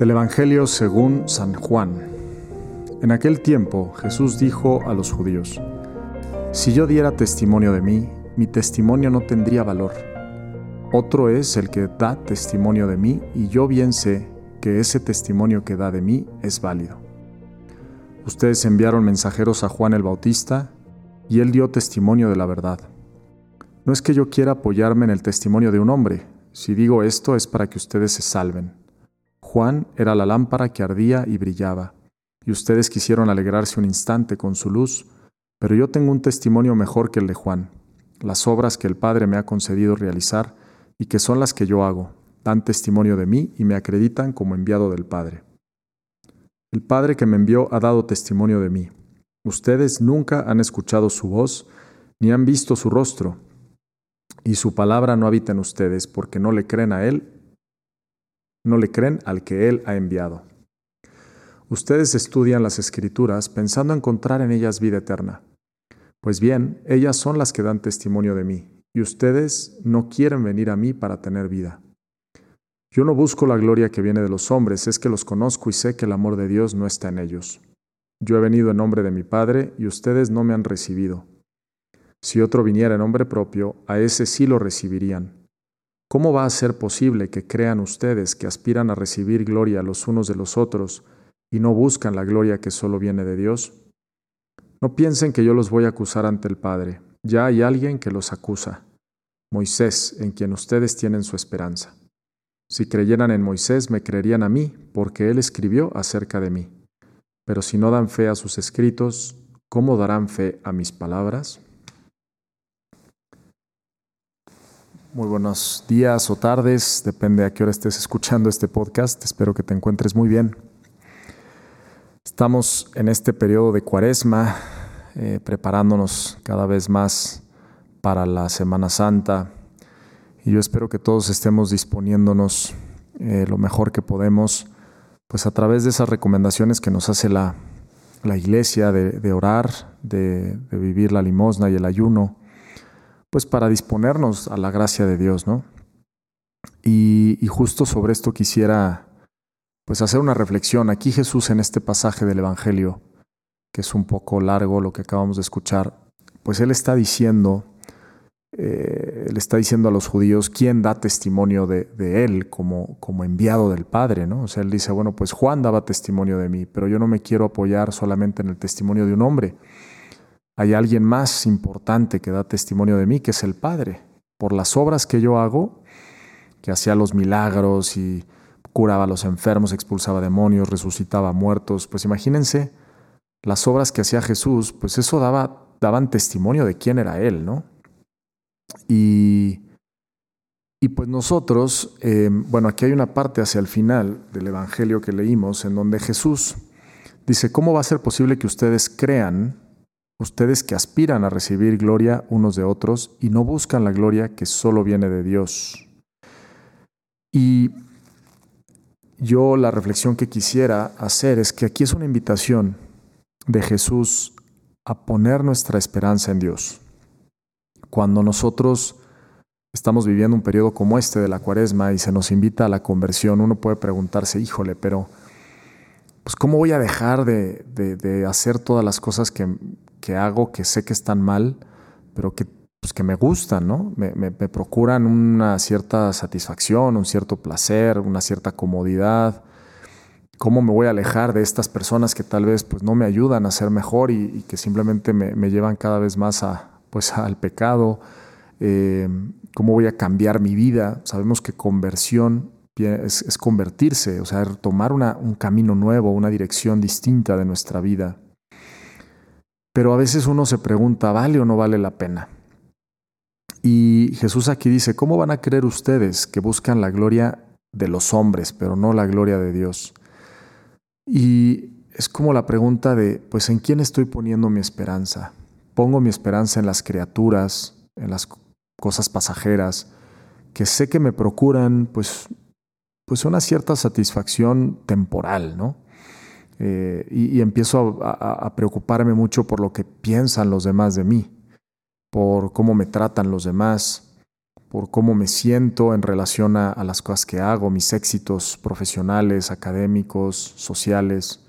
Del Evangelio según San Juan. En aquel tiempo Jesús dijo a los judíos: Si yo diera testimonio de mí, mi testimonio no tendría valor. Otro es el que da testimonio de mí, y yo bien sé que ese testimonio que da de mí es válido. Ustedes enviaron mensajeros a Juan el Bautista, y él dio testimonio de la verdad. No es que yo quiera apoyarme en el testimonio de un hombre. Si digo esto es para que ustedes se salven. Juan era la lámpara que ardía y brillaba, y ustedes quisieron alegrarse un instante con su luz, pero yo tengo un testimonio mejor que el de Juan. Las obras que el Padre me ha concedido realizar, y que son las que yo hago, dan testimonio de mí y me acreditan como enviado del Padre. El Padre que me envió ha dado testimonio de mí. Ustedes nunca han escuchado su voz, ni han visto su rostro, y su palabra no habita en ustedes, porque no le creen a Él, no le creen al que Él ha enviado. Ustedes estudian las Escrituras pensando encontrar en ellas vida eterna. Pues bien, ellas son las que dan testimonio de mí, y ustedes no quieren venir a mí para tener vida. Yo no busco la gloria que viene de los hombres, es que los conozco y sé que el amor de Dios no está en ellos. Yo he venido en nombre de mi Padre, y ustedes no me han recibido. Si otro viniera en nombre propio, a ese sí lo recibirían. ¿Cómo va a ser posible que crean ustedes que aspiran a recibir gloria los unos de los otros y no buscan la gloria que solo viene de Dios? No piensen que yo los voy a acusar ante el Padre. Ya hay alguien que los acusa, Moisés, en quien ustedes tienen su esperanza. Si creyeran en Moisés, me creerían a mí, porque él escribió acerca de mí. Pero si no dan fe a sus escritos, ¿cómo darán fe a mis palabras? Muy buenos días o tardes, depende a qué hora estés escuchando este podcast. Espero que te encuentres muy bien. Estamos en este periodo de Cuaresma, preparándonos cada vez más para la Semana Santa, y yo espero que todos estemos disponiéndonos lo mejor que podemos, pues a través de esas recomendaciones que nos hace la Iglesia de orar, de vivir la limosna y el ayuno, pues para disponernos a la gracia de Dios, ¿no? Y justo sobre esto quisiera pues hacer una reflexión. Aquí Jesús, en este pasaje del Evangelio, que es un poco largo lo que acabamos de escuchar, pues Él está diciendo a los judíos quién da testimonio de Él como enviado del Padre, ¿no? O sea, Él dice, bueno, pues Juan daba testimonio de mí, pero yo no me quiero apoyar solamente en el testimonio de un hombre. Hay alguien más importante que da testimonio de mí, que es el Padre. Por las obras que yo hago, que hacía los milagros y curaba a los enfermos, expulsaba demonios, resucitaba muertos, pues imagínense las obras que hacía Jesús, pues eso daban testimonio de quién era Él, ¿no? Y pues nosotros, aquí hay una parte hacia el final del Evangelio que leímos, en donde Jesús dice, ¿cómo va a ser posible que ustedes crean, ustedes que aspiran a recibir gloria unos de otros y no buscan la gloria que solo viene de Dios? Y yo la reflexión que quisiera hacer es que aquí es una invitación de Jesús a poner nuestra esperanza en Dios. Cuando nosotros estamos viviendo un periodo como este de la Cuaresma y se nos invita a la conversión, uno puede preguntarse, híjole, pero pues ¿cómo voy a dejar de hacer todas las cosas que hago, que sé que están mal, pero que me gustan, ¿no? Me procuran una cierta satisfacción, un cierto placer, una cierta comodidad? ¿Cómo me voy a alejar de estas personas que tal vez pues no me ayudan a ser mejor y que simplemente me llevan cada vez más al pecado? ¿Cómo voy a cambiar mi vida? Sabemos que conversión es convertirse, o sea, tomar un camino nuevo, una dirección distinta de nuestra vida. Pero a veces uno se pregunta, ¿vale o no vale la pena? Y Jesús aquí dice, ¿cómo van a creer ustedes que buscan la gloria de los hombres, pero no la gloria de Dios? Y es como la pregunta de, pues, ¿en quién estoy poniendo mi esperanza? ¿Pongo mi esperanza en las criaturas, en las cosas pasajeras, que sé que me procuran, pues una cierta satisfacción temporal, ¿no? Y empiezo a preocuparme mucho por lo que piensan los demás de mí, por cómo me tratan los demás, por cómo me siento en relación a las cosas que hago, mis éxitos profesionales, académicos, sociales.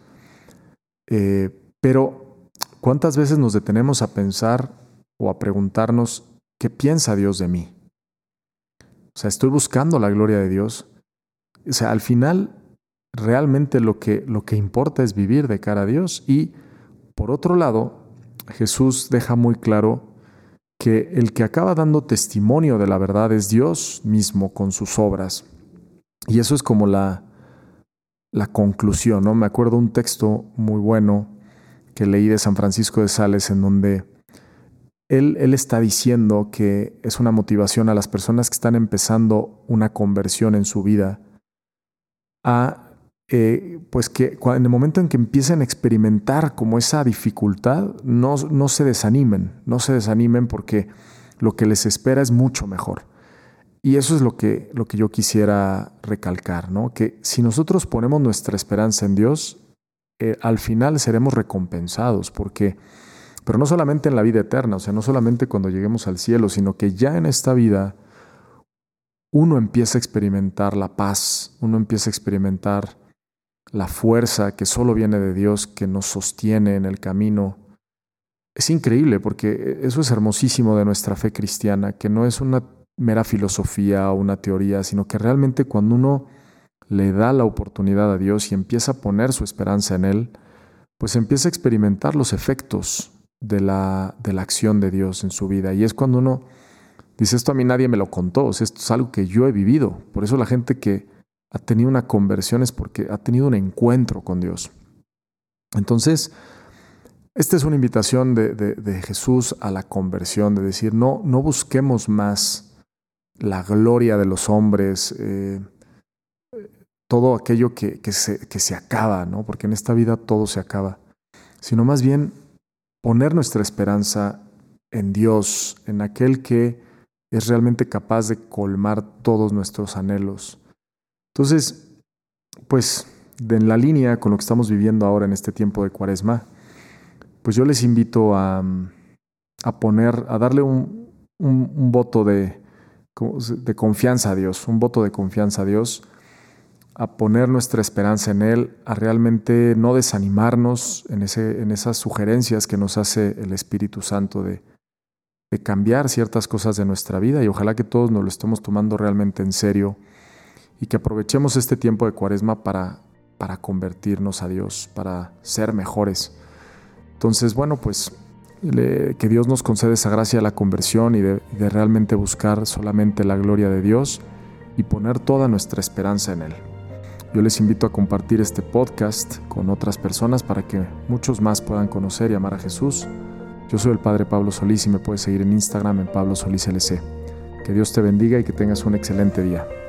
Pero ¿cuántas veces nos detenemos a pensar o a preguntarnos qué piensa Dios de mí? O sea, estoy buscando la gloria de Dios. O sea, al final realmente lo que importa es vivir de cara a Dios. Y por otro lado, Jesús deja muy claro que el que acaba dando testimonio de la verdad es Dios mismo con sus obras. Y eso es como la conclusión, ¿no? Me acuerdo un texto muy bueno que leí de San Francisco de Sales en donde él está diciendo que es una motivación a las personas que están empezando una conversión en su vida pues que en el momento en que empiecen a experimentar como esa dificultad, no se desanimen porque lo que les espera es mucho mejor. Y eso es lo que yo quisiera recalcar, ¿no? Que si nosotros ponemos nuestra esperanza en Dios, al final seremos recompensados, pero no solamente en la vida eterna, o sea, no solamente cuando lleguemos al cielo, sino que ya en esta vida uno empieza a experimentar la paz, uno empieza a experimentar la fuerza que solo viene de Dios, que nos sostiene en el camino. Es increíble porque eso es hermosísimo de nuestra fe cristiana, que no es una mera filosofía o una teoría, sino que realmente cuando uno le da la oportunidad a Dios y empieza a poner su esperanza en Él, pues empieza a experimentar los efectos de la acción de Dios en su vida. Y es cuando uno dice, esto a mí nadie me lo contó, o sea, esto es algo que yo he vivido. Por eso la gente que ha tenido una conversión es porque ha tenido un encuentro con Dios. Entonces, esta es una invitación de Jesús a la conversión, de decir, no busquemos más la gloria de los hombres, todo aquello que se acaba, ¿no? Porque en esta vida todo se acaba, sino más bien poner nuestra esperanza en Dios, en aquel que es realmente capaz de colmar todos nuestros anhelos. Entonces, pues, en la línea con lo que estamos viviendo ahora en este tiempo de Cuaresma, pues yo les invito a darle un voto de confianza a Dios, un voto de confianza a Dios, a poner nuestra esperanza en Él, a realmente no desanimarnos en esas sugerencias que nos hace el Espíritu Santo de cambiar ciertas cosas de nuestra vida, y ojalá que todos nos lo estemos tomando realmente en serio y que aprovechemos este tiempo de Cuaresma para convertirnos a Dios, para ser mejores. Entonces, bueno, pues que Dios nos conceda esa gracia de la conversión y de realmente buscar solamente la gloria de Dios y poner toda nuestra esperanza en Él. Yo les invito a compartir este podcast con otras personas para que muchos más puedan conocer y amar a Jesús. Yo soy el Padre Pablo Solís y me puedes seguir en Instagram en Pablo Solís LC. Que Dios te bendiga y que tengas un excelente día.